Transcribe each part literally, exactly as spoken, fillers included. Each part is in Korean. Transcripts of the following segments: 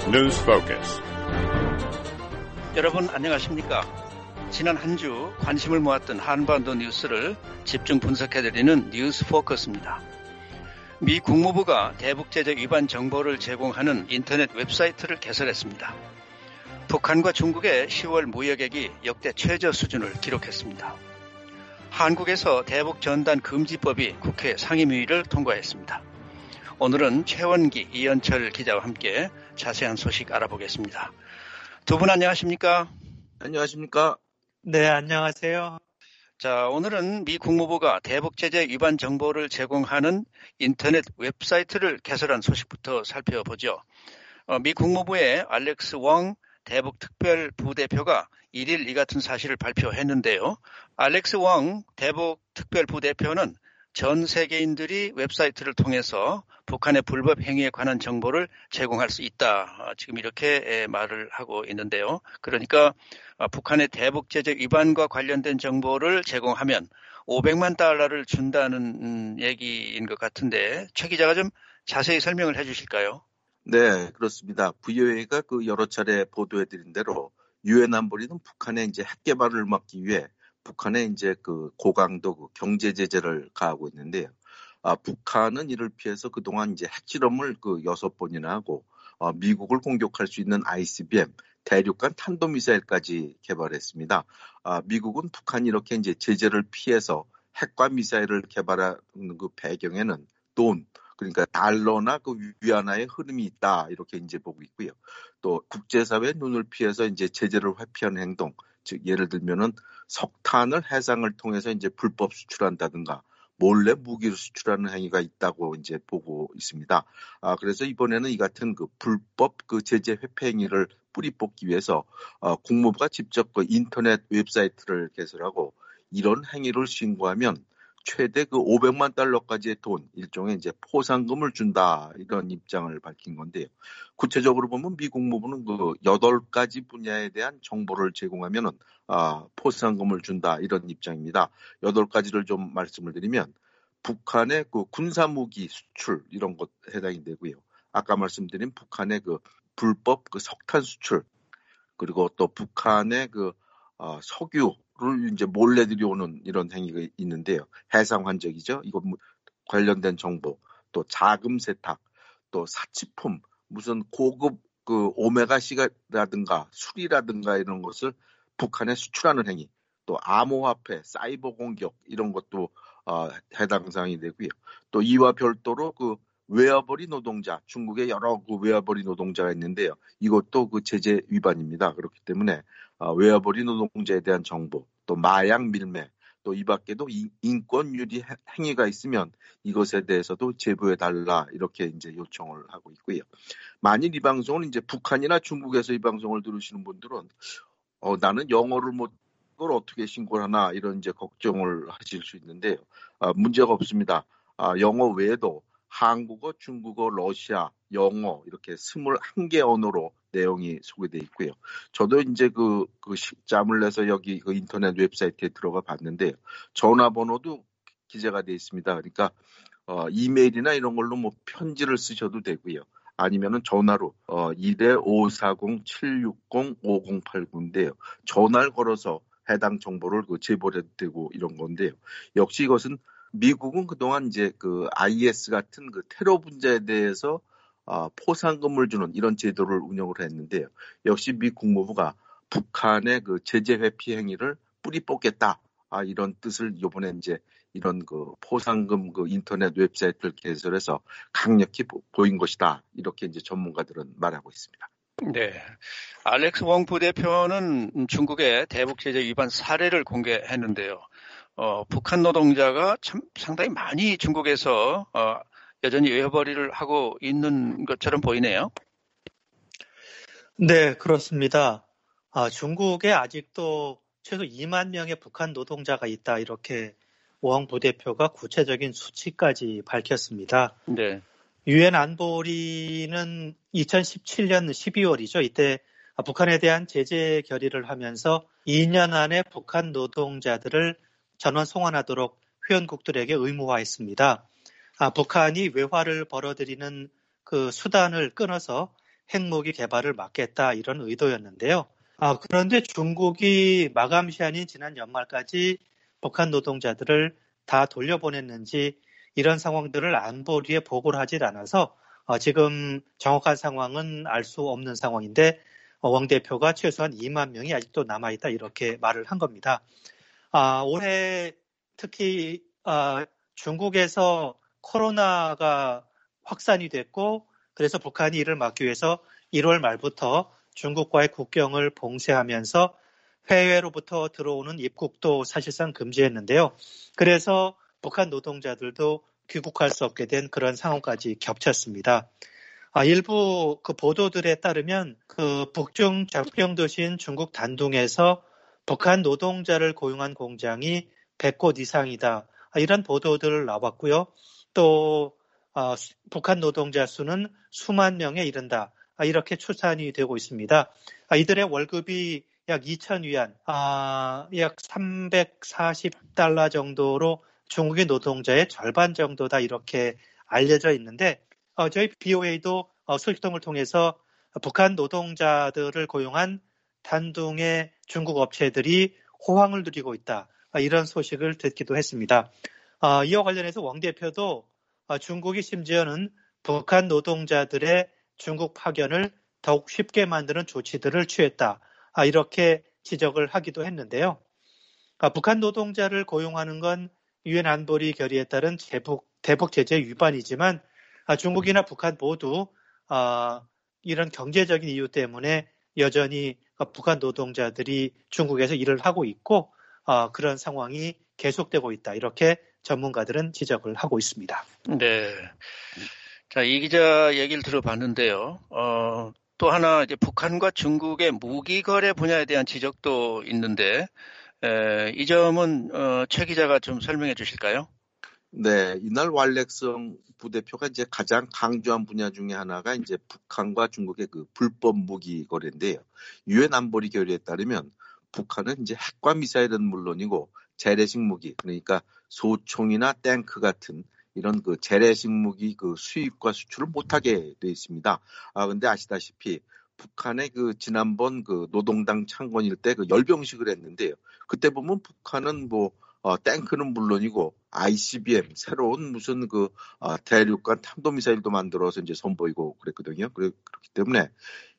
News Focus. 여러분 안녕하십니까? 지난 한 주 관심을 모았던 한반도 뉴스를 집중 분석해드리는 뉴스 포커스입니다. 미 국무부가 대북제재 위반 정보를 제공하는 인터넷 웹사이트를 개설했습니다. 북한과 중국의 시월 무역액이 역대 최저 수준을 기록했습니다. 한국에서 대북 전단 금지법이 국회 상임위를 통과했습니다. 오늘은 최원기, 이현철 기자와 함께 자세한 소식 알아보겠습니다. 두 분 안녕하십니까? 안녕하십니까? 네, 안녕하세요. 자, 오늘은 미 국무부가 대북제재 위반 정보를 제공하는 인터넷 웹사이트를 개설한 소식부터 살펴보죠. 어, 미 국무부의 알렉스 웡 대북특별부대표가 일 일 이 같은 사실을 발표했는데요. 알렉스 웡 대북특별부대표는 전 세계인들이 웹사이트를 통해서 북한의 불법 행위에 관한 정보를 제공할 수 있다. 지금 이렇게 말을 하고 있는데요. 그러니까 북한의 대북제재 위반과 관련된 정보를 제공하면 오백만 달러를 준다는 얘기인 것 같은데 최 기자가 좀 자세히 설명을 해 주실까요? 네, 그렇습니다. 브이오에이가 그 여러 차례 보도해드린 대로 유엔 안보리는 북한의 이제 핵 개발을 막기 위해 북한에 이제 그 고강도 그 경제 제재를 가하고 있는데요. 아, 북한은 이를 피해서 그동안 이제 핵실험을 그 여섯 번이나 하고 어, 미국을 공격할 수 있는 아이씨비엠 대륙간 탄도미사일까지 개발했습니다. 아, 미국은 북한이 이렇게 이제 제재를 피해서 핵과 미사일을 개발하는 그 배경에는 돈, 그러니까 달러나 그 위안화의 흐름이 있다 이렇게 이제 보고 있고요. 또 국제사회의 눈을 피해서 이제 제재를 회피하는 행동, 즉 예를 들면은 석탄을 해상을 통해서 이제 불법 수출한다든가 몰래 무기를 수출하는 행위가 있다고 이제 보고 있습니다. 아, 그래서 이번에는 이 같은 그 불법 그 제재 회피 행위를 뿌리 뽑기 위해서 어, 국무부가 직접 그 인터넷 웹사이트를 개설하고 이런 행위를 신고하면 최대 그 오백만 달러까지의 돈, 일종의 이제 포상금을 준다 이런 입장을 밝힌 건데요. 구체적으로 보면 미 국무부는 그 여덟 가지 분야에 대한 정보를 제공하면은 아, 포상금을 준다 이런 입장입니다. 여덟 가지를 좀 말씀을 드리면 북한의 그 군사무기 수출 이런 것 해당이 되고요. 아까 말씀드린 북한의 그 불법 그 석탄 수출 그리고 또 북한의 그 어, 석유를 이제 몰래 들여오는 이런 행위가 있는데요. 해상 환적이죠. 이거 관련된 정보, 또 자금 세탁, 또 사치품, 무슨 고급 그 오메가씨라든가 술이라든가 이런 것을 북한에 수출하는 행위, 또 암호화폐, 사이버 공격 이런 것도 어, 해당 사항이 되고요. 또 이와 별도로 그 외화벌이 노동자, 중국의 여러 그 외화벌이 노동자가 있는데요. 이것도 그 제재 위반입니다. 그렇기 때문에 어, 외화벌이 노동자에 대한 정보, 또 마약 밀매, 또 이 밖에도 인권유리 행위가 있으면 이것에 대해서도 제보해달라 이렇게 이제 요청을 하고 있고요. 만일 이 방송을 이제 북한이나 중국에서 이 방송을 들으시는 분들은 어, 나는 영어를 못 그걸 어떻게 신고를 하나 이런 이제 걱정을 하실 수 있는데요. 아, 문제가 없습니다. 아, 영어 외에도 한국어, 중국어, 러시아, 영어 이렇게 스물한 개 언어로 내용이 소개되어 있고요. 저도 이제 그, 그 짬을 내서 여기 그 인터넷 웹사이트에 들어가 봤는데요. 전화번호도 기재가 되어 있습니다. 그러니까 어, 이메일이나 이런 걸로 뭐 편지를 쓰셔도 되고요. 아니면은 전화로 어, 일 오사공 칠육공 오공팔구인데요. 전화를 걸어서 해당 정보를 그 제보를 해도 되고 이런 건데요. 역시 이것은 미국은 그동안 이제 그 아이에스 같은 그 테러 분자에 대해서 어, 포상금을 주는 이런 제도를 운영을 했는데요. 역시 미 국무부가 북한의 그 제재 회피 행위를 뿌리 뽑겠다. 아, 이런 뜻을 이번에 이제 이런 그 포상금 그 인터넷 웹사이트를 개설해서 강력히 보인 것이다. 이렇게 이제 전문가들은 말하고 있습니다. 네. 알렉스 웡 부대표는 중국의 대북제재 위반 사례를 공개했는데요. 어, 북한 노동자가 참 상당히 많이 중국에서 어, 여전히 외화벌이를 하고 있는 것처럼 보이네요. 네, 그렇습니다. 아, 중국에 아직도 최소 이만 명의 북한 노동자가 있다 이렇게 웡 부대표가 구체적인 수치까지 밝혔습니다. 네. 유엔 안보리는 이천십칠 년 십이월이죠. 이때 북한에 대한 제재 결의를 하면서 이 년 안에 북한 노동자들을 전원 송환하도록 회원국들에게 의무화했습니다. 아, 북한이 외화를 벌어들이는 그 수단을 끊어서 핵무기 개발을 막겠다 이런 의도였는데요. 아, 그런데 중국이 마감 시한인 지난 연말까지 북한 노동자들을 다 돌려보냈는지 이런 상황들을 안보리에 보고를 하질 않아서 어, 지금 정확한 상황은 알 수 없는 상황인데 어, 왕 대표가 최소한 이만 명이 아직도 남아있다 이렇게 말을 한 겁니다. 아, 올해 특히 아, 중국에서 코로나가 확산이 됐고 그래서 북한이 이를 막기 위해서 일월 말부터 중국과의 국경을 봉쇄하면서 해외로부터 들어오는 입국도 사실상 금지했는데요. 그래서 북한 노동자들도 귀국할 수 없게 된 그런 상황까지 겹쳤습니다. 아, 일부 그 보도들에 따르면 그 북중 접경 도시인 중국 단둥에서 북한 노동자를 고용한 공장이 백 곳 이상이다. 아, 이런 보도들 나왔고요. 또 아, 북한 노동자 수는 수만 명에 이른다. 아, 이렇게 추산이 되고 있습니다. 아, 이들의 월급이 약 이천 위안, 아, 약 삼백사십 달러 정도로 중국의 노동자의 절반 정도다 이렇게 알려져 있는데 어, 저희 비오에이도 어, 소식통을 통해서 북한 노동자들을 고용한 단둥의 중국 업체들이 호황을 누리고 있다. 아, 이런 소식을 듣기도 했습니다. 아, 이와 관련해서 왕 대표도 아, 중국이 심지어는 북한 노동자들의 중국 파견을 더욱 쉽게 만드는 조치들을 취했다. 아, 이렇게 지적을 하기도 했는데요. 아, 북한 노동자를 고용하는 건 유엔 안보리 결의에 따른 대북, 대북 제재 위반이지만 아, 중국이나 북한 모두 아, 이런 경제적인 이유 때문에 여전히 아, 북한 노동자들이 중국에서 일을 하고 있고 아, 그런 상황이 계속되고 있다. 이렇게 전문가들은 지적을 하고 있습니다. 네. 자, 이 기자 얘기를 들어봤는데요. 어, 또 하나 이제 북한과 중국의 무기 거래 분야에 대한 지적도 있는데 에, 이 점은 어, 최 기자가 좀 설명해 주실까요? 네, 이날 왈렉성 부대표가 이제 가장 강조한 분야 중에 하나가 이제 북한과 중국의 그 불법 무기 거래인데요. 유엔 안보리 결의에 따르면 북한은 이제 핵과 미사일은 물론이고 재래식 무기, 그러니까 소총이나 탱크 같은 이런 그 재래식 무기 그 수입과 수출을 못하게 돼 있습니다. 아, 근데 아시다시피 북한의 그 지난번 그 노동당 창건일 때 그 열병식을 했는데요. 그때 보면 북한은 뭐 어, 탱크는 물론이고 아이씨비엠 새로운 무슨 그 어, 대륙간 탄도미사일도 만들어서 이제 선보이고 그랬거든요. 그래, 그렇기 때문에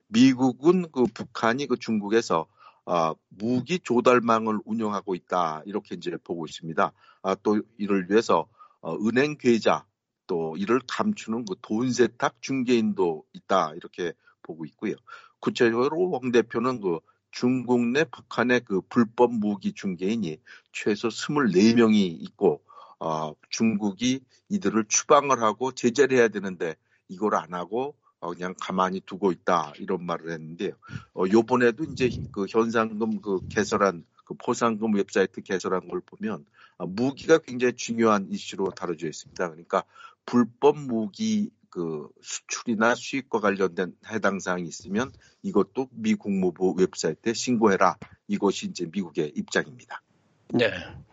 미국은 그 북한이 그 중국에서 어, 무기 조달망을 운영하고 있다 이렇게 이제 보고 있습니다. 아, 또 이를 위해서 어, 은행 계좌 또 이를 감추는 그 돈 세탁 중개인도 있다 이렇게 보고 있고요. 구체적으로 왕 대표는 그 중국 내 북한의 그 불법 무기 중개인이 최소 이십사 명이 있고 어, 중국이 이들을 추방을 하고 제재를 해야 되는데 이걸 안 하고 어, 그냥 가만히 두고 있다 이런 말을 했는데요. 어, 요번에도 이제 그 현상금 그 개설한 그 포상금 웹사이트 개설한 걸 보면 어, 무기가 굉장히 중요한 이슈로 다뤄져 있습니다. 그러니까 불법 무기 그 수출이나 수입과 관련된 해당 사항이 있으면 이것도 미 국무부 웹사이트에 신고해라. 이것이 이제 미국의 입장입니다. 네.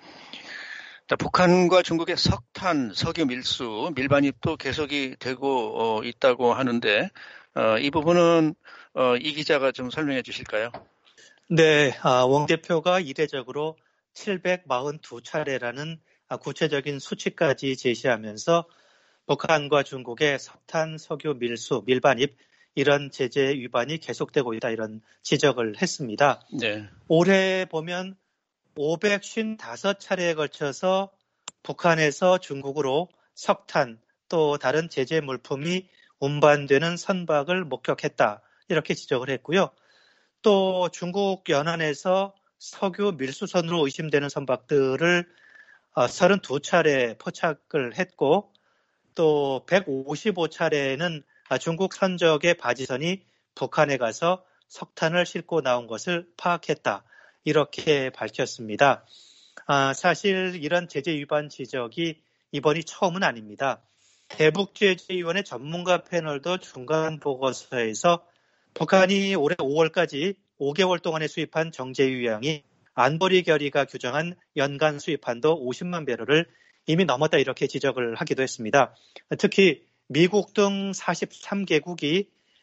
자, 북한과 중국의 석탄, 석유 밀수, 밀반입도 계속이 되고 어, 있다고 하는데 어, 이 부분은 어, 이 기자가 좀 설명해 주실까요? 네, 아, 왕 대표가 이례적으로 칠백사십이 차례라는 아, 구체적인 수치까지 제시하면서 북한과 중국의 석탄, 석유 밀수, 밀반입 이런 제재 위반이 계속되고 있다 이런 지적을 했습니다. 네. 올해 보면 오백오십오 차례에 걸쳐서 북한에서 중국으로 석탄 또 다른 제재 물품이 운반되는 선박을 목격했다 이렇게 지적을 했고요. 또 중국 연안에서 석유 밀수선으로 의심되는 선박들을 삼십이 차례 포착을 했고 또 백오십오 차례는 중국 선적의 바지선이 북한에 가서 석탄을 싣고 나온 것을 파악했다. 이렇게 밝혔습니다. 아, 사실 이런 제재 위반 지적이 이번이 처음은 아닙니다. 대북제재위원회 전문가 패널도 중간 보고서에서 북한이 올해 오월까지 오 개월 동안에 수입한 정제유량이 안보리 결의가 규정한 연간 수입한도 오십만 배럴을 이미 넘었다 이렇게 지적을 하기도 했습니다. 특히 미국 등 사십삼 개국이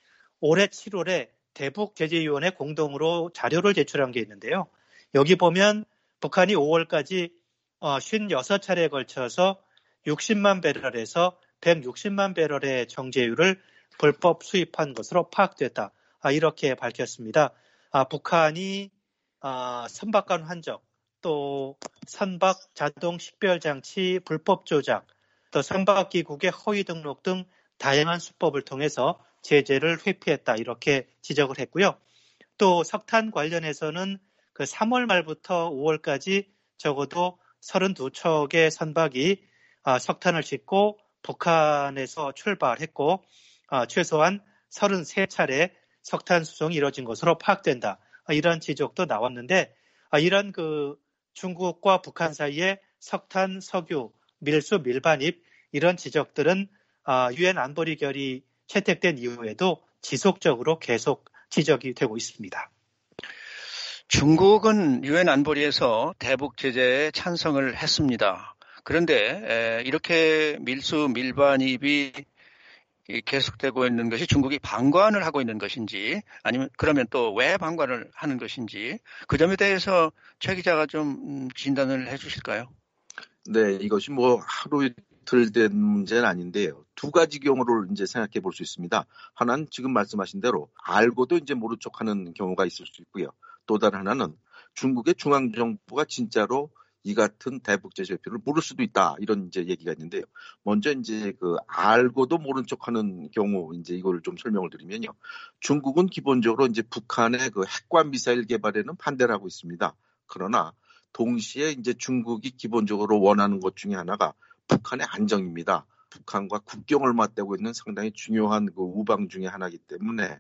올해 칠월에 대북제재위원회 공동으로 자료를 제출한 게 있는데요. 여기 보면 북한이 오월까지 오십육 차례에 걸쳐서 육십만 배럴에서 백육십만 배럴의 정제유를 불법 수입한 것으로 파악됐다. 이렇게 밝혔습니다. 북한이 선박간 환적, 또 선박 자동 식별 장치 불법 조작, 또 선박기국의 허위 등록 등 다양한 수법을 통해서 제재를 회피했다. 이렇게 지적을 했고요. 또 석탄 관련해서는 그 삼월 말부터 오월까지 적어도 서른두 척의 선박이 석탄을 싣고 북한에서 출발했고 최소한 서른세 차례 석탄 수송이 이뤄진 것으로 파악된다. 이런 지적도 나왔는데 이런 그 중국과 북한 사이에 석탄, 석유, 밀수, 밀반입 이런 지적들은 유엔 안보리 결의 채택된 이후에도 지속적으로 계속 지적이 되고 있습니다. 중국은 유엔 안보리에서 대북 제재에 찬성을 했습니다. 그런데 이렇게 밀수 밀반입이 계속되고 있는 것이 중국이 방관을 하고 있는 것인지 아니면 그러면 또 왜 방관을 하는 것인지 그 점에 대해서 최 기자가 좀 진단을 해 주실까요? 네, 이것이 뭐 하루 이틀 된 문제는 아닌데요. 두 가지 경우를 이제 생각해 볼 수 있습니다. 하나는 지금 말씀하신 대로 알고도 이제 모른 척하는 경우가 있을 수 있고요. 또 다른 하나는 중국의 중앙정부가 진짜로 이 같은 대북 제재 회피를 모를 수도 있다. 이런 이제 얘기가 있는데요. 먼저 이제 그 알고도 모른 척하는 경우 이제 이걸 좀 설명을 드리면요. 중국은 기본적으로 이제 북한의 그 핵과 미사일 개발에는 반대를 하고 있습니다. 그러나 동시에 이제 중국이 기본적으로 원하는 것 중에 하나가 북한의 안정입니다. 북한과 국경을 맞대고 있는 상당히 중요한 그 우방 중에 하나이기 때문에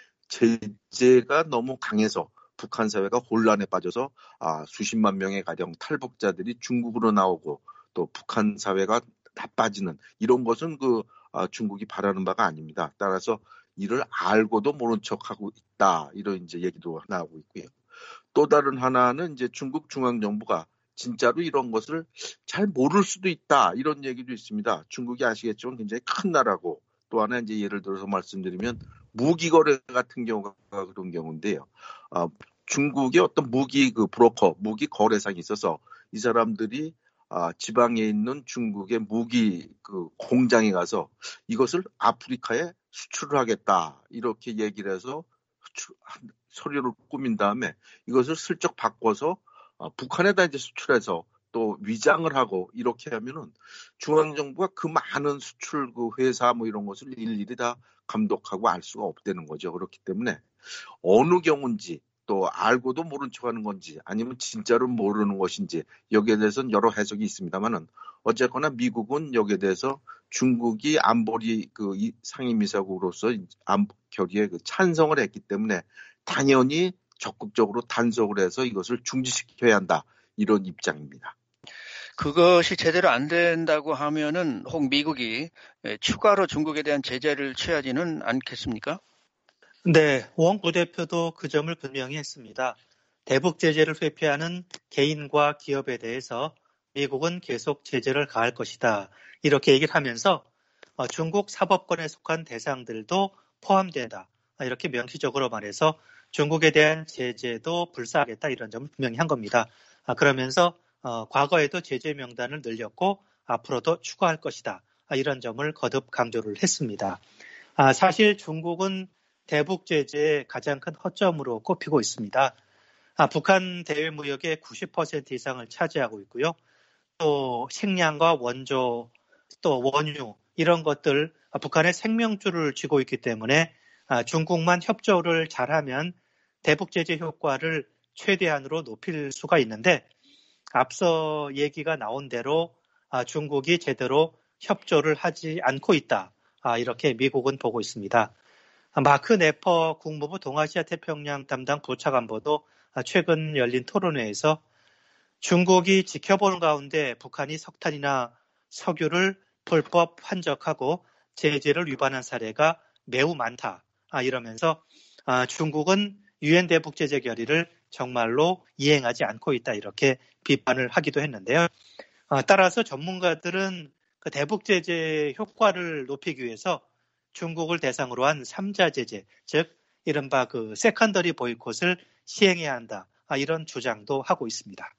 제재가 너무 강해서 북한 사회가 혼란에 빠져서 아, 수십만 명의 가령 탈북자들이 중국으로 나오고 또 북한 사회가 나빠지는 이런 것은 그 아, 중국이 바라는 바가 아닙니다. 따라서 이를 알고도 모른 척하고 있다 이런 이제 얘기도 나오고 있고요. 또 다른 하나는 이제 중국 중앙정부가 진짜로 이런 것을 잘 모를 수도 있다 이런 얘기도 있습니다. 중국이 아시겠지만 굉장히 큰 나라고 또 하나 이제 예를 들어서 말씀드리면 무기 거래 같은 경우가 그런 경우인데요. 아, 중국의 어떤 무기 그 브로커, 무기 거래상이 있어서 이 사람들이 아, 지방에 있는 중국의 무기 그 공장에 가서 이것을 아프리카에 수출을 하겠다 이렇게 얘기를 해서 서류를 꾸민 다음에 이것을 슬쩍 바꿔서 아, 북한에다 이제 수출해서 또 위장을 하고 이렇게 하면은 중앙정부가 그 많은 수출 그 회사 뭐 이런 것을 일일이 다 감독하고 알 수가 없다는 거죠. 그렇기 때문에 어느 경우인지 또 알고도 모른 척하는 건지 아니면 진짜로 모르는 것인지 여기에 대해서는 여러 해석이 있습니다만은 어쨌거나 미국은 여기에 대해서 중국이 안보리 그 상임이사국으로서 안보 결의에 그 찬성을 했기 때문에 당연히 적극적으로 단속을 해서 이것을 중지시켜야 한다 이런 입장입니다. 그것이 제대로 안 된다고 하면은 혹 미국이 추가로 중국에 대한 제재를 취하지는 않겠습니까? 네, 웡 부대표도 그 점을 분명히 했습니다. 대북 제재를 회피하는 개인과 기업에 대해서 미국은 계속 제재를 가할 것이다. 이렇게 얘기를 하면서 중국 사법권에 속한 대상들도 포함된다. 이렇게 명시적으로 말해서 중국에 대한 제재도 불사하겠다 이런 점을 분명히 한 겁니다. 그러면서 과거에도 제재 명단을 늘렸고 앞으로도 추가할 것이다. 이런 점을 거듭 강조를 했습니다. 사실 중국은 대북 제재의 가장 큰 허점으로 꼽히고 있습니다. 아, 북한 대외 무역의 구십 퍼센트 이상을 차지하고 있고요. 또 식량과 원조, 또 원유 이런 것들 아, 북한의 생명줄을 쥐고 있기 때문에 아, 중국만 협조를 잘하면 대북 제재 효과를 최대한으로 높일 수가 있는데 앞서 얘기가 나온 대로 아, 중국이 제대로 협조를 하지 않고 있다. 아, 이렇게 미국은 보고 있습니다. 마크 네퍼 국무부 동아시아 태평양 담당 부차관보도 최근 열린 토론회에서 중국이 지켜보는 가운데 북한이 석탄이나 석유를 불법 환적하고 제재를 위반한 사례가 매우 많다. 이러면서 중국은 유엔 대북 제재 결의를 정말로 이행하지 않고 있다. 이렇게 비판을 하기도 했는데요. 따라서 전문가들은 그 대북 제재 효과를 높이기 위해서 중국을 대상으로 한 삼자 제재, 즉 이른바 그 세컨더리 보이콧을 시행해야 한다. 이런 주장도 하고 있습니다.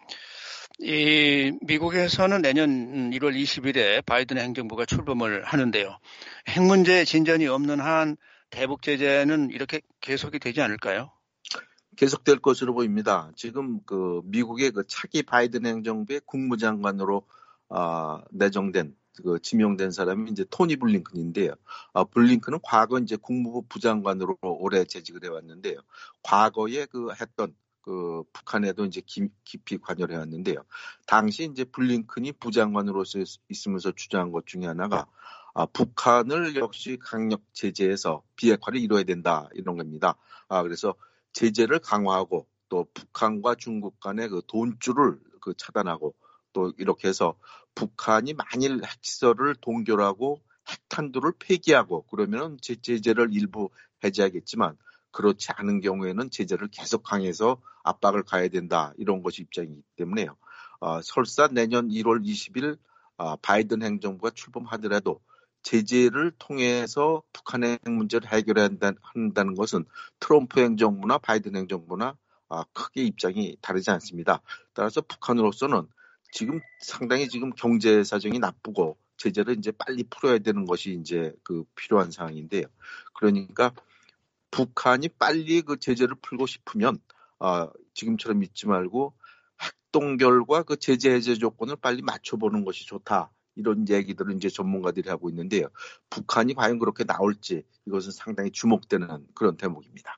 이 미국에서는 내년 일월 이십일에 바이든 행정부가 출범을 하는데요. 핵 문제 진전이 없는 한 대북 제재는 이렇게 계속이 되지 않을까요? 계속될 것으로 보입니다. 지금 그 미국의 그 차기 바이든 행정부의 국무장관으로 어, 내정된 그 지명된 사람이 이제 토니 블링컨인데요. 어, 블링컨은 과거 이제 국무부 부장관으로 오래 재직을 해왔는데요. 과거에 그 했던 그 북한에도 이제 기, 깊이 관여를 해왔는데요. 당시 이제 블링컨이 부장관으로서 있으면서 주장한 것 중에 하나가 아, 북한을 역시 강력 제재해서 비핵화를 이뤄야 된다 이런 겁니다. 아, 그래서 제재를 강화하고 또 북한과 중국 간의 그 돈줄을 그 차단하고 또 이렇게 해서 북한이 만일 핵시설을 동결하고 핵탄두를 폐기하고 그러면 제재를 일부 해제하겠지만 그렇지 않은 경우에는 제재를 계속 강해서 압박을 가해야 된다 이런 것이 입장이기 때문에요. 어, 설사 내년 일월 이십일 어, 바이든 행정부가 출범하더라도 제재를 통해서 북한의 핵 문제를 해결해야 한다, 한다는 것은 트럼프 행정부나 바이든 행정부나 아, 크게 입장이 다르지 않습니다. 따라서 북한으로서는 지금 상당히 지금 경제 사정이 나쁘고 제재를 이제 빨리 풀어야 되는 것이 이제 그 필요한 상황인데요. 그러니까 북한이 빨리 그 제재를 풀고 싶으면 아, 지금처럼 믿지 말고 핵동결과 그 제재 해제 조건을 빨리 맞춰보는 것이 좋다. 이런 얘기들을 이제 전문가들이 하고 있는데요. 북한이 과연 그렇게 나올지 이것은 상당히 주목되는 그런 대목입니다.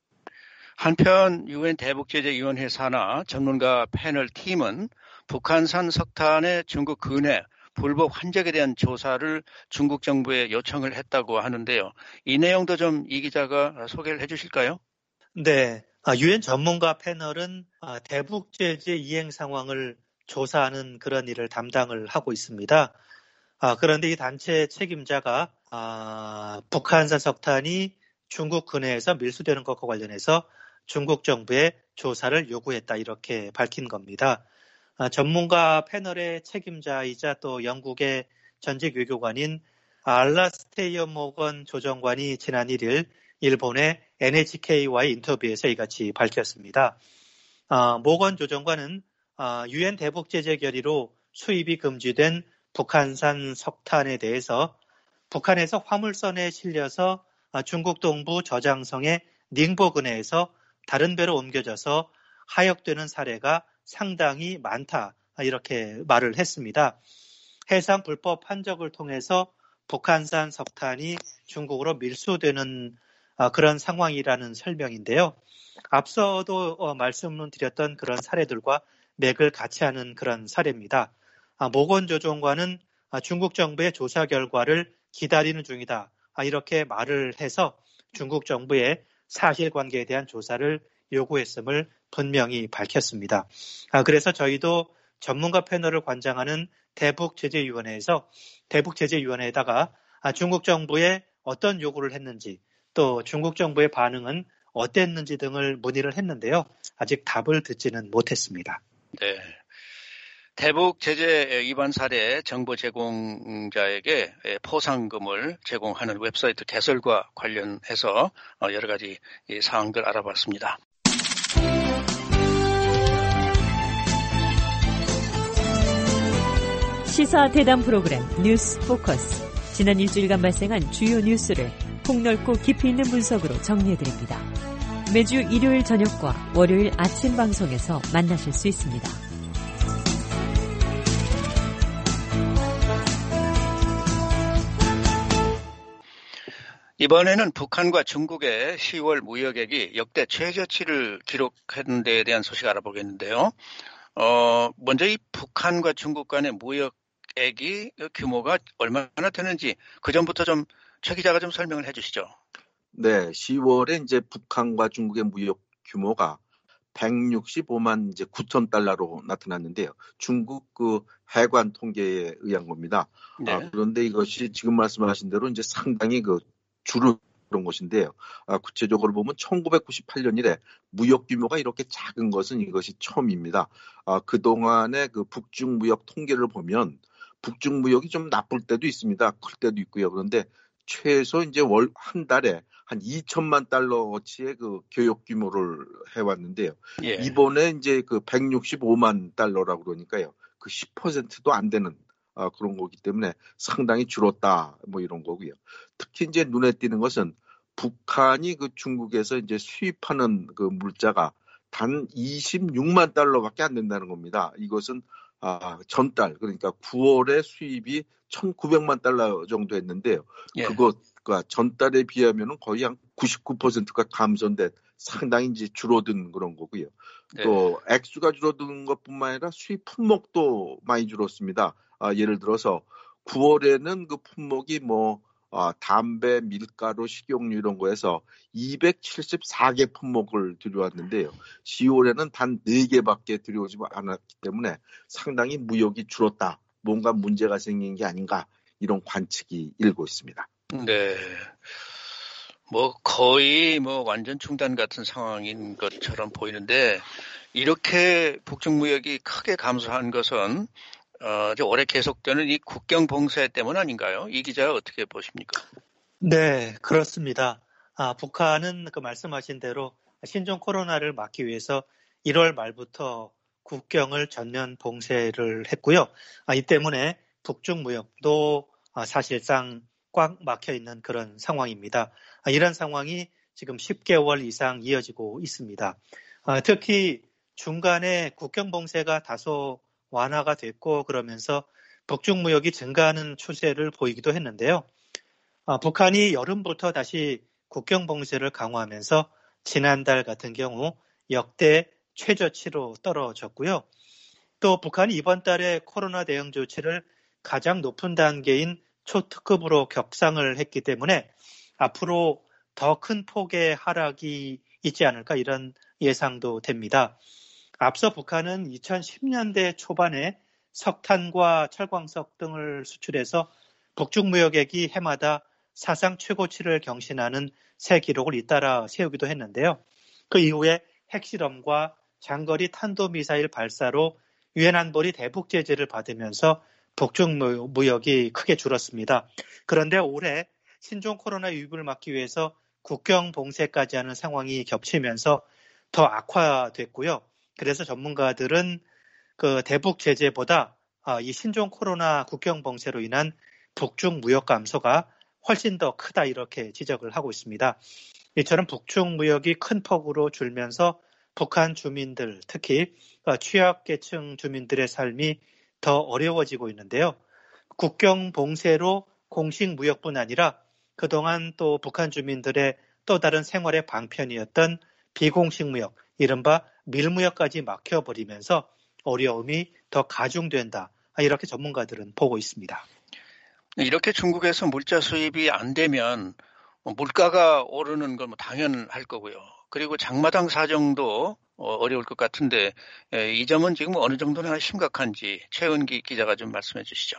한편 유엔 대북제재위원회 산하 전문가 패널 팀은 북한산 석탄의 중국 근해, 불법 환적에 대한 조사를 중국 정부에 요청을 했다고 하는데요. 이 내용도 좀 이 기자가 소개를 해주실까요? 네, 유엔 전문가 패널은 대북제재 이행 상황을 조사하는 그런 일을 담당을 하고 있습니다. 아, 그런데 이 단체 책임자가 아, 북한산 석탄이 중국 근해에서 밀수되는 것과 관련해서 중국 정부에 조사를 요구했다 이렇게 밝힌 겁니다. 아, 전문가 패널의 책임자이자 또 영국의 전직 외교관인 알라스테이어 모건 조정관이 지난 일 일 일본의 엔에이치케이와의 인터뷰에서 이같이 밝혔습니다. 아, 모건 조정관은 유엔 대북제재 결의로 수입이 금지된 북한산 석탄에 대해서 북한에서 화물선에 실려서 중국 동부 저장성의 닝보 근해에서 다른 배로 옮겨져서 하역되는 사례가 상당히 많다 이렇게 말을 했습니다. 해상 불법 환적을 통해서 북한산 석탄이 중국으로 밀수되는 그런 상황이라는 설명인데요. 앞서도 말씀을 드렸던 그런 사례들과 맥을 같이 하는 그런 사례입니다. 모건 조정관은 중국 정부의 조사 결과를 기다리는 중이다. 이렇게 말을 해서 중국 정부의 사실관계에 대한 조사를 요구했음을 분명히 밝혔습니다. 그래서 저희도 전문가 패널을 관장하는 대북제재위원회에서 대북제재위원회에다가 중국 정부에 어떤 요구를 했는지 또 중국 정부의 반응은 어땠는지 등을 문의를 했는데요. 아직 답을 듣지는 못했습니다. 네. 대북 제재 위반 사례 정보 제공자에게 포상금을 제공하는 웹사이트 개설과 관련해서 여러 가지 사항들 알아봤습니다. 시사 대담 프로그램 뉴스 포커스. 지난 일주일간 발생한 주요 뉴스를 폭넓고 깊이 있는 분석으로 정리해드립니다. 매주 일요일 저녁과 월요일 아침 방송에서 만나실 수 있습니다. 이번에는 북한과 중국의 시월 무역액이 역대 최저치를 기록한 데에 대한 소식 알아보겠는데요. 어, 먼저 이 북한과 중국 간의 무역액이 규모가 얼마나 되는지 그 전부터 좀 최 기자가 좀 설명을 해주시죠. 네, 시월에 이제 북한과 중국의 무역 규모가 백육십오만 이제 구천 달러로 나타났는데요. 중국 그 해관 통계에 의한 겁니다. 네. 아, 그런데 이것이 지금 말씀하신 대로 이제 상당히 그 줄을 그런 것인데요. 아, 구체적으로 보면 천구백구십팔 년 이래 무역 규모가 이렇게 작은 것은 이것이 처음입니다. 아, 그동안의 그 북중 무역 통계를 보면 북중 무역이 좀 나쁠 때도 있습니다. 클 때도 있고요. 그런데 최소 이제 월 한 달에 한 이천만 달러어치의 그 교역 규모를 해왔는데요. 예. 이번에 이제 그 백육십오만 달러라고 그러니까요. 그 십 퍼센트도 안 되는 아, 그런 거기 때문에 상당히 줄었다 뭐 이런 거고요. 특히 이제 눈에 띄는 것은 북한이 그 중국에서 이제 수입하는 그 물자가 단 이십육만 달러밖에 안 된다는 겁니다. 이것은 아, 전달 그러니까 구월에 수입이 천구백만 달러 정도 했는데요. 예. 그것과 전달에 비하면은 거의 한 구십구 퍼센트가 감소된 상당히 이제 줄어든 그런 거고요. 네. 또 액수가 줄어든 것뿐만 아니라 수입 품목도 많이 줄었습니다. 아, 예를 들어서 구월에는 그 품목이 뭐 아, 담배, 밀가루, 식용유 이런 거에서 이백칠십사 개 품목을 들여왔는데요. 시월에는 단 네 개밖에 들여오지 않았기 때문에 상당히 무역이 줄었다. 뭔가 문제가 생긴 게 아닌가 이런 관측이 일고 있습니다. 네. 뭐 거의 뭐 완전 중단 같은 상황인 것처럼 보이는데 이렇게 북중 무역이 크게 감소한 것은 어, 이제 올해 계속되는 이 국경 봉쇄 때문 아닌가요? 이 기자 어떻게 보십니까? 네, 그렇습니다. 아, 북한은 그 말씀하신 대로 신종 코로나를 막기 위해서 일월 말부터 국경을 전면 봉쇄를 했고요. 아, 이 때문에 북중 무역도 아, 사실상 꽉 막혀 있는 그런 상황입니다. 아, 이런 상황이 지금 십 개월 이상 이어지고 있습니다. 아, 특히 중간에 국경 봉쇄가 다소 완화가 됐고 그러면서 북중 무역이 증가하는 추세를 보이기도 했는데요. 아, 북한이 여름부터 다시 국경 봉쇄를 강화하면서 지난달 같은 경우 역대 최저치로 떨어졌고요. 또 북한이 이번 달에 코로나 대응 조치를 가장 높은 단계인 초특급으로 격상을 했기 때문에 앞으로 더 큰 폭의 하락이 있지 않을까 이런 예상도 됩니다. 앞서 북한은 이천십 년대 초반에 석탄과 철광석 등을 수출해서 북중 무역액이 해마다 사상 최고치를 경신하는 새 기록을 잇따라 세우기도 했는데요. 그 이후에 핵실험과 장거리 탄도미사일 발사로 유엔 안보리 대북 제재를 받으면서 북중 무역이 크게 줄었습니다. 그런데 올해 신종 코로나 유입을 막기 위해서 국경 봉쇄까지 하는 상황이 겹치면서 더 악화됐고요. 그래서 전문가들은 그 대북 제재보다 이 신종 코로나 국경 봉쇄로 인한 북중 무역 감소가 훨씬 더 크다 이렇게 지적을 하고 있습니다. 이처럼 북중 무역이 큰 폭으로 줄면서 북한 주민들, 특히 취약계층 주민들의 삶이 더 어려워지고 있는데요. 국경 봉쇄로 공식 무역뿐 아니라 그동안 또 북한 주민들의 또 다른 생활의 방편이었던 비공식 무역, 이른바 밀무역까지 막혀버리면서 어려움이 더 가중된다. 이렇게 전문가들은 보고 있습니다. 이렇게 중국에서 물자 수입이 안 되면 물가가 오르는 건 뭐 당연할 거고요. 그리고 장마당 사정도 어려울 것 같은데 이 점은 지금 어느 정도나 심각한지 최은기 기자가 좀 말씀해 주시죠.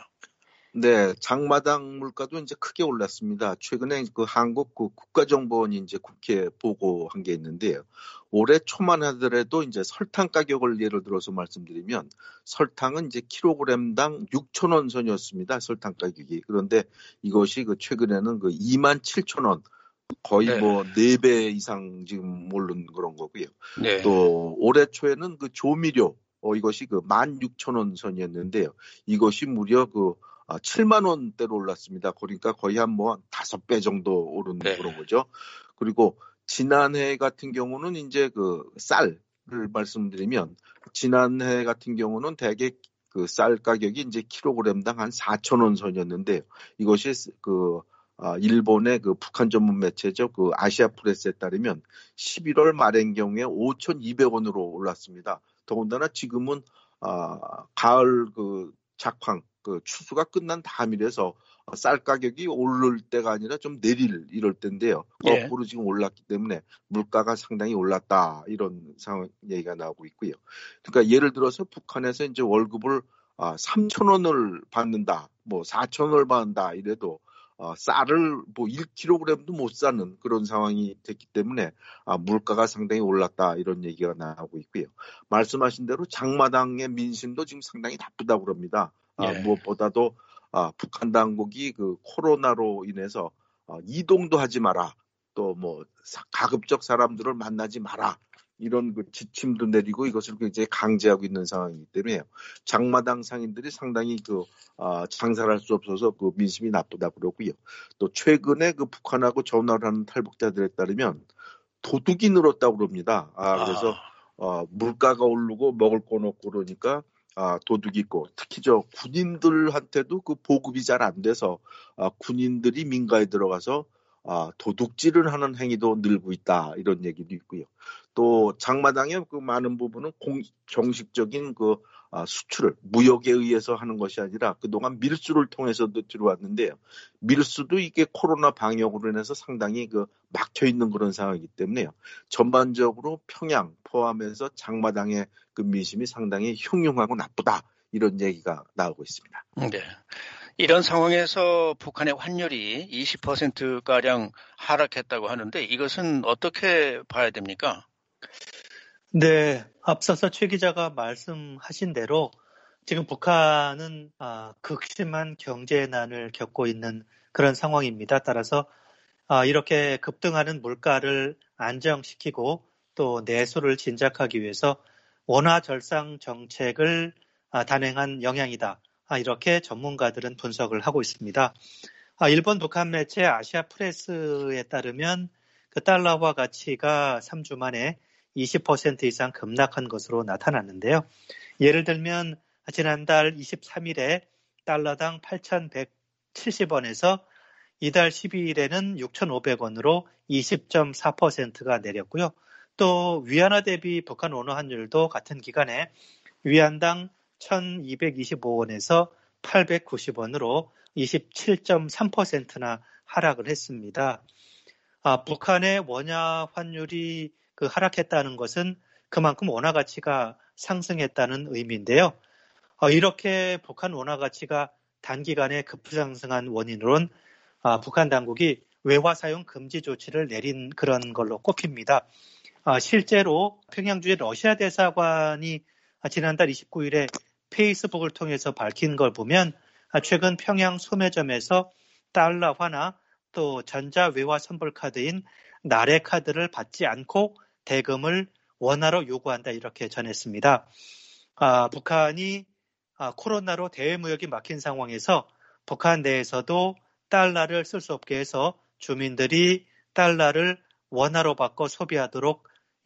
네, 장마당 물가도 이제 크게 올랐습니다. 최근에 그 한국 그 국가정보원이 이제 국회에 보고한 게 있는데요. 올해 초만 하더라도 이제 설탕 가격을 예를 들어서 말씀드리면 설탕은 이제 킬로그램당 육천 원 선이었습니다. 설탕 가격이. 그런데 이것이 그 최근에는 그 이만 칠천 원. 거의 네. 뭐 네 배 이상 지금 오른 그런 거고요. 네. 또 올해 초에는 그 조미료 어, 이것이 그 만 육천 원 선이었는데요. 이것이 무려 그 아, 칠만 원대로 올랐습니다. 그러니까 거의 한 뭐 다섯 배 정도 오른 네. 그런 거죠. 그리고 지난해 같은 경우는 이제 그 쌀을 말씀드리면 지난해 같은 경우는 대개 그 쌀 가격이 이제 킬로그램당 한 사천 원 선이었는데 이것이 그 아, 일본의 그 북한 전문 매체죠. 그 아시아 프레스에 따르면 십일월 말인 경우에 오천이백 원으로 올랐습니다. 더군다나 지금은 아, 가을 그 작황 그 추수가 끝난 다음이라서 쌀 가격이 오를 때가 아니라 좀 내릴 이럴 때인데요. 예. 거꾸로 지금 올랐기 때문에 물가가 상당히 올랐다 이런 상황 얘기가 나오고 있고요. 그러니까 예를 들어서 북한에서 이제 월급을 아, 삼천 원을 받는다, 뭐 사천 원을 받는다 이래도 어, 쌀을 뭐 일 킬로그램도 못 사는 그런 상황이 됐기 때문에 아, 물가가 상당히 올랐다 이런 얘기가 나오고 있고요. 말씀하신 대로 장마당의 민심도 지금 상당히 나쁘다고 그럽니다. 아, 예. 무엇보다도 아, 북한 당국이 그 코로나로 인해서 어, 이동도 하지 마라. 또 뭐 가급적 사람들을 만나지 마라. 이런 그 지침도 내리고 이것을 굉장히 강제하고 있는 상황이기 때문에 장마당 상인들이 상당히 그 어, 장사를 할 수 없어서 그 민심이 나쁘다 그러고요. 또 최근에 그 북한하고 전화를 하는 탈북자들에 따르면 도둑이 늘었다고 그럽니다. 아, 그래서 어, 물가가 오르고 먹을 건 없고 그러니까 아, 도둑이 있고 특히 저 군인들한테도 그 보급이 잘 안 돼서 아, 군인들이 민가에 들어가서 아, 도둑질을 하는 행위도 늘고 있다 이런 얘기도 있고요. 또 장마당의 그 많은 부분은 공, 정식적인 그 아, 수출을 무역에 의해서 하는 것이 아니라 그동안 밀수를 통해서도 들어왔는데요. 밀수도 이게 코로나 방역으로 인해서 상당히 그 막혀 있는 그런 상황이기 때문에요. 전반적으로 평양 포함해서 장마당의 그 민심이 상당히 흉흉하고 나쁘다 이런 얘기가 나오고 있습니다. 네. 이런 상황에서 북한의 환율이 이십 퍼센트가량 하락했다고 하는데 이것은 어떻게 봐야 됩니까? 네, 앞서서 최 기자가 말씀하신 대로 지금 북한은 아, 극심한 경제난을 겪고 있는 그런 상황입니다. 따라서 아, 이렇게 급등하는 물가를 안정시키고 또 내수를 진작하기 위해서 원화 절상 정책을 아, 단행한 영향이다. 아, 이렇게 전문가들은 분석을 하고 있습니다. 아, 일본 북한 매체 아시아 프레스에 따르면 그 달러화 가치가 삼 주 만에 이십 퍼센트 이상 급락한 것으로 나타났는데요. 예를 들면 지난달 이십삼 일에 달러당 팔천백칠십 원에서 이달 십이 일에는 육천오백 원으로 이십 점 사 퍼센트가 내렸고요. 또 위안화 대비 북한 원화 환율도 같은 기간에 위안당 천이백이십오 원에서 팔백구십 원으로 이십칠 점 삼 퍼센트나 하락을 했습니다. 아, 북한의 원화 환율이 그 하락했다는 것은 그만큼 원화 가치가 상승했다는 의미인데요. 어, 이렇게 북한 원화 가치가 단기간에 급상승한 원인으로는 아, 북한 당국이 외화 사용 금지 조치를 내린 그런 걸로 꼽힙니다. 아, 실제로 평양주의 러시아 대사관이 지난달 이십구 일에 페이스북을 통해서 밝힌 걸 보면 최근 평양 소매점에서 달러화나 또 전자외화 선불카드인 나래카드를 받지 않고 대금을 원화로 요구한다 이렇게 전했습니다. 아, 북한이 아, 코로나로 대외무역이 막힌 상황에서 북한 내에서도 달러를 쓸 수 없게 해서 주민들이 달러를 원화로 바꿔 소비하도록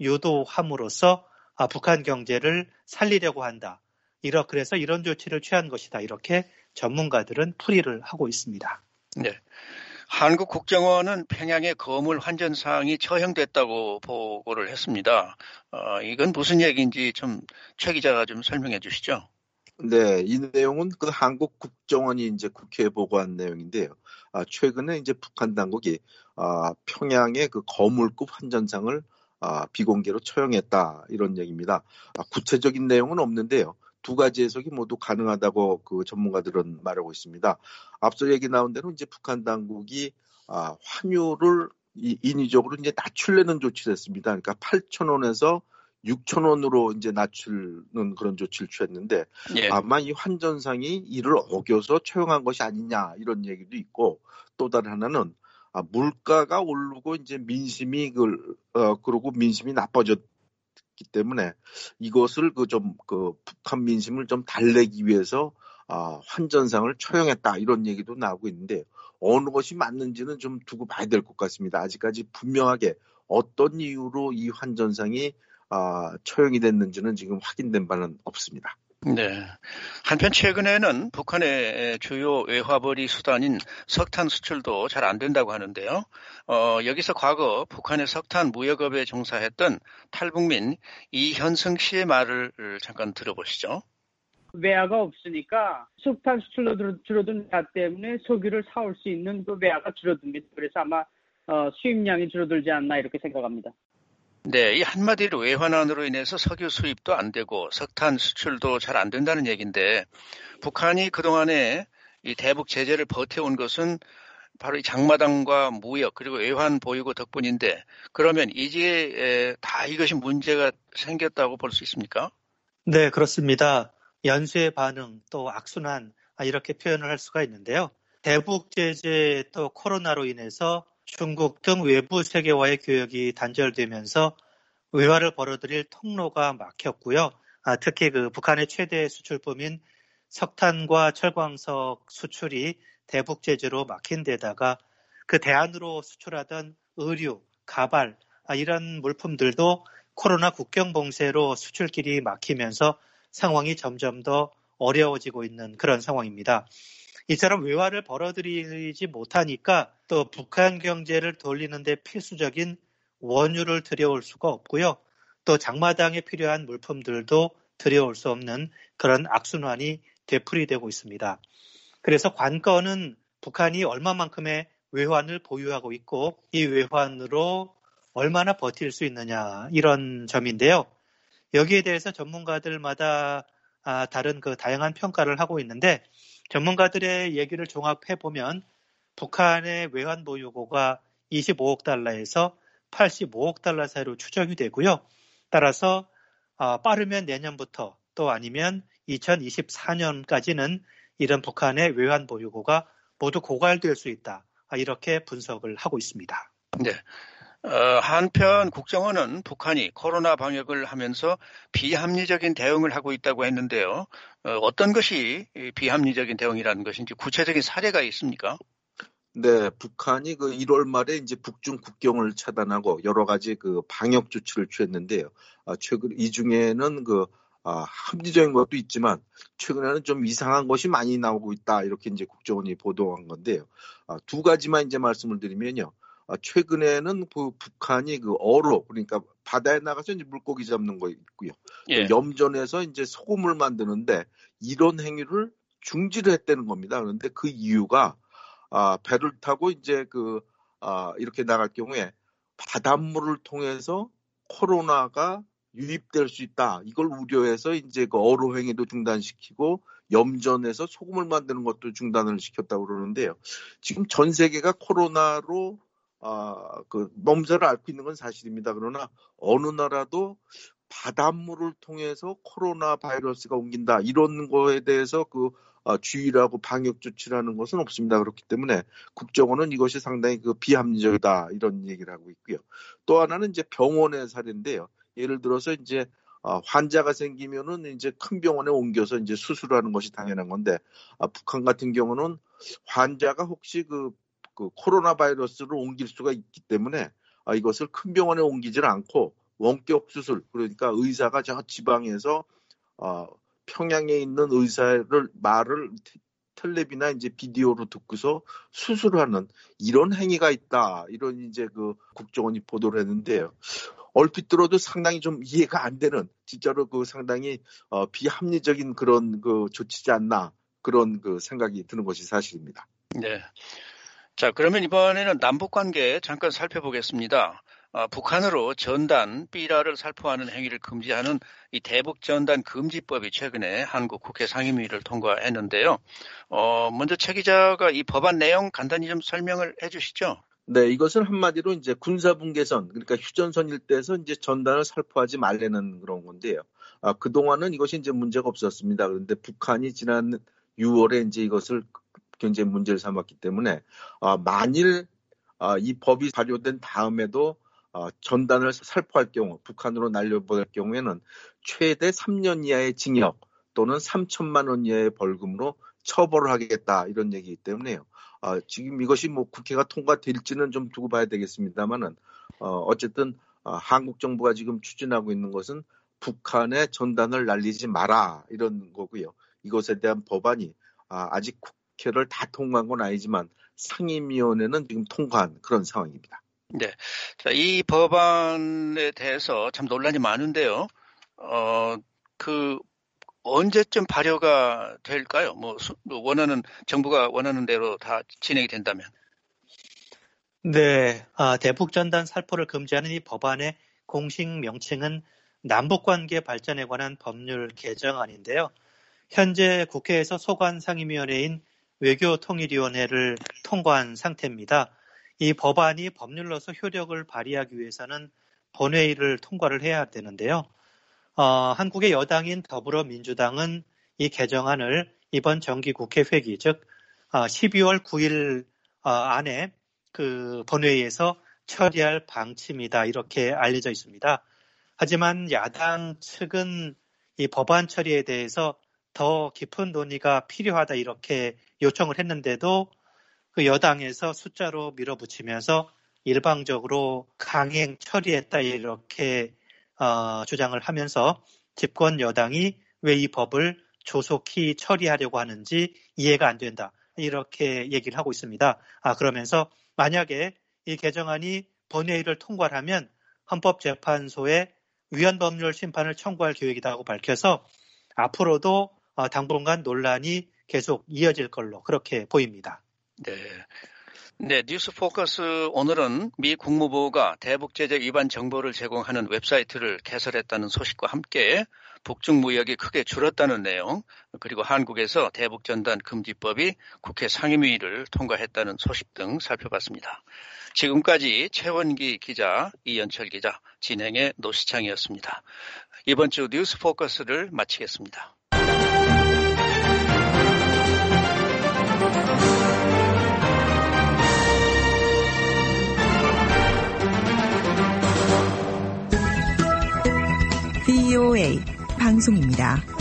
유도함으로써 아, 북한 경제를 살리려고 한다. 이러 그래서 이런 조치를 취한 것이다. 이렇게 전문가들은 풀이를 하고 있습니다. 네. 한국 국정원은 평양의 거물 환전 사항이 처형됐다고 보고를 했습니다. 어, 이건 무슨 얘기인지 좀 최 기자가 좀 설명해 주시죠. 네, 이 내용은 그 한국 국정원이 이제 국회에 보고한 내용인데요. 아, 최근에 이제 북한 당국이 아, 평양의 그 거물급 환전상을 아, 비공개로 처형했다 이런 얘기입니다. 아, 구체적인 내용은 없는데요. 두 가지 해석이 모두 가능하다고 그 전문가들은 말하고 있습니다. 앞서 얘기 나온 대로 이제 북한 당국이 아, 환율을 이, 인위적으로 이제 낮추려는 조치를 했습니다. 그러니까 팔천 원에서 육천 원으로 이제 낮추는 그런 조치를 취했는데 예. 아마 이 환전상이 이를 어겨서 처형한 것이 아니냐 이런 얘기도 있고 또 다른 하나는 아, 물가가 오르고 이제 민심이 그 어, 그러고 민심이 나빠졌기 때문에 이것을 그 좀 그 북한 민심을 좀 달래기 위해서 아, 환전상을 처형했다 이런 얘기도 나오고 있는데 어느 것이 맞는지는 좀 두고 봐야 될 것 같습니다. 아직까지 분명하게 어떤 이유로 이 환전상이 아, 처형이 됐는지는 지금 확인된 바는 없습니다. 네. 한편 최근에는 북한의 주요 외화벌이 수단인 석탄 수출도 잘 안 된다고 하는데요. 어, 여기서 과거 북한의 석탄 무역업에 종사했던 탈북민 이현승 씨의 말을 잠깐 들어보시죠. 외화가 없으니까 석탄 수출로 줄어든 외화 때문에 석유를 사올 수 있는 그 외화가 줄어듭니다. 그래서 아마 어, 수입량이 줄어들지 않나 이렇게 생각합니다. 네, 이 한마디로 외환난으로 인해서 석유 수입도 안 되고 석탄 수출도 잘 안 된다는 얘기인데 북한이 그동안에 이 대북 제재를 버텨온 것은 바로 이 장마당과 무역 그리고 외환 보유고 덕분인데 그러면 이제 다 이것이 문제가 생겼다고 볼 수 있습니까? 네, 그렇습니다. 연쇄 반응 또 악순환 이렇게 표현을 할 수가 있는데요. 대북 제재 또 코로나로 인해서 중국 등 외부 세계와의 교역이 단절되면서 외화를 벌어들일 통로가 막혔고요. 아, 특히 그 북한의 최대 수출품인 석탄과 철광석 수출이 대북 제재로 막힌 데다가 그 대안으로 수출하던 의류, 가발 아, 이런 물품들도 코로나 국경 봉쇄로 수출길이 막히면서 상황이 점점 더 어려워지고 있는 그런 상황입니다. 이처럼 외화를 벌어들이지 못하니까 또 북한 경제를 돌리는 데 필수적인 원유를 들여올 수가 없고요. 또 장마당에 필요한 물품들도 들여올 수 없는 그런 악순환이 되풀이되고 있습니다. 그래서 관건은 북한이 얼마만큼의 외환을 보유하고 있고 이 외환으로 얼마나 버틸 수 있느냐 이런 점인데요. 여기에 대해서 전문가들마다 다른 그 다양한 평가를 하고 있는데 전문가들의 얘기를 종합해보면 북한의 외환 보유고가 이십오억 달러에서 팔십오억 달러 사이로 추정이 되고요. 따라서 빠르면 내년부터 또 아니면 이천이십사년까지는 이런 북한의 외환 보유고가 모두 고갈될 수 있다. 이렇게 분석을 하고 있습니다. 네. 어, 한편 국정원은 북한이 코로나 방역을 하면서 비합리적인 대응을 하고 있다고 했는데요. 어, 어떤 것이 비합리적인 대응이라는 것인지 구체적인 사례가 있습니까? 네, 북한이 그 일월 말에 이제 북중 국경을 차단하고 여러 가지 그 방역 조치를 취했는데요. 아, 최근 이 중에는 그 아, 합리적인 것도 있지만 최근에는 좀 이상한 것이 많이 나오고 있다 이렇게 이제 국정원이 보도한 건데요. 아, 두 가지만 이제 말씀을 드리면요. 아, 최근에는 그 북한이 그 어로 그러니까 바다에 나가서 이제 물고기 잡는 거 있고요. 예. 염전에서 이제 소금을 만드는데 이런 행위를 중지를 했다는 겁니다. 그런데 그 이유가 아, 배를 타고 이제 그 아, 이렇게 나갈 경우에 바닷물을 통해서 코로나가 유입될 수 있다. 이걸 우려해서 이제 그 어로 행위도 중단시키고 염전에서 소금을 만드는 것도 중단을 시켰다고 그러는데요. 지금 전 세계가 코로나로 아, 그 몸살을 앓고 있는 건 사실입니다. 그러나 어느 나라도 바닷물을 통해서 코로나 바이러스가 옮긴다. 이런 거에 대해서 그 아, 주의라고 방역 조치라는 것은 없습니다. 그렇기 때문에 국정원은 이것이 상당히 그 비합리적이다. 이런 얘기를 하고 있고요. 또 하나는 이제 병원의 사례인데요. 예를 들어서 이제 아, 환자가 생기면은 이제 큰 병원에 옮겨서 이제 수술하는 것이 당연한 건데 아, 북한 같은 경우는 환자가 혹시 그 그 코로나 바이러스를 옮길 수가 있기 때문에 아, 이것을 큰 병원에 옮기질 않고 원격 수술 그러니까 의사가 저 지방에서 어, 평양에 있는 의사를 말을 텔레비나 이제 비디오로 듣고서 수술하는 이런 행위가 있다 이런 이제 그 국정원이 보도를 했는데요. 얼핏 들어도 상당히 좀 이해가 안 되는 진짜로 그 상당히 어, 비합리적인 그런 그 조치지 않나 그런 그 생각이 드는 것이 사실입니다. 네. 자, 그러면 이번에는 남북 관계 잠깐 살펴보겠습니다. 어, 북한으로 전단, 삐라를 살포하는 행위를 금지하는 이 대북 전단 금지법이 최근에 한국 국회 상임위를 통과했는데요. 어, 먼저 최 기자가 이 법안 내용 간단히 좀 설명을 해주시죠. 네, 이것은 한마디로 이제 군사분계선, 그러니까 휴전선 일대에서 이제 전단을 살포하지 말라는 그런 건데요. 아, 그동안은 이것이 이제 문제가 없었습니다. 그런데 북한이 지난 유월에 이제 이것을 굉장히 문제를 삼았기 때문에, 아, 만일 아, 이 법이 발효된 다음에도 아, 전단을 살포할 경우, 북한으로 날려보낼 경우에는 최대 삼 년 이하의 징역 또는 삼천만 원 이하의 벌금으로 처벌을 하겠다 이런 얘기이기 때문에요. 아, 지금 이것이 뭐 국회가 통과될지는 좀 두고 봐야 되겠습니다만은 어, 어쨌든 어, 한국 정부가 지금 추진하고 있는 것은 북한의 전단을 날리지 마라 이런 거고요. 이것에 대한 법안이 아, 아직 국회를 다 통과한 건 아니지만 상임위원회는 지금 통과한 그런 상황입니다. 네, 자, 이 법안에 대해서 참 논란이 많은데요. 어, 그 언제쯤 발효가 될까요? 뭐 원하는 정부가 원하는 대로 다 진행이 된다면. 네, 아, 대북전단 살포를 금지하는 이 법안의 공식 명칭은 남북관계 발전에 관한 법률 개정안인데요. 현재 국회에서 소관 상임위원회인 외교통일위원회를 통과한 상태입니다. 이 법안이 법률로서 효력을 발휘하기 위해서는 본회의를 통과를 해야 되는데요. 어, 한국의 여당인 더불어민주당은 이 개정안을 이번 정기국회 회기, 즉 십이월 구일 안에 그 본회의에서 처리할 방침이다 이렇게 알려져 있습니다. 하지만 야당 측은 이 법안 처리에 대해서 더 깊은 논의가 필요하다 이렇게 요청을 했는데도 그 여당에서 숫자로 밀어붙이면서 일방적으로 강행 처리했다 이렇게 어, 주장을 하면서 집권 여당이 왜 이 법을 조속히 처리하려고 하는지 이해가 안 된다 이렇게 얘기를 하고 있습니다. 아 그러면서 만약에 이 개정안이 본회의를 통과하면 헌법재판소에 위헌법률 심판을 청구할 계획이라고 밝혀서 앞으로도 당분간 논란이 계속 이어질 걸로 그렇게 보입니다. 네. 네, 뉴스 포커스 오늘은 미 국무부가 대북 제재 위반 정보를 제공하는 웹사이트를 개설했다는 소식과 함께 북중 무역이 크게 줄었다는 내용, 그리고 한국에서 대북 전단 금지법이 국회 상임위를 통과했다는 소식 등 살펴봤습니다. 지금까지 최원기 기자, 이연철 기자, 진행의 노시창이었습니다. 이번 주 뉴스 포커스를 마치겠습니다. 브이오에이 방송입니다.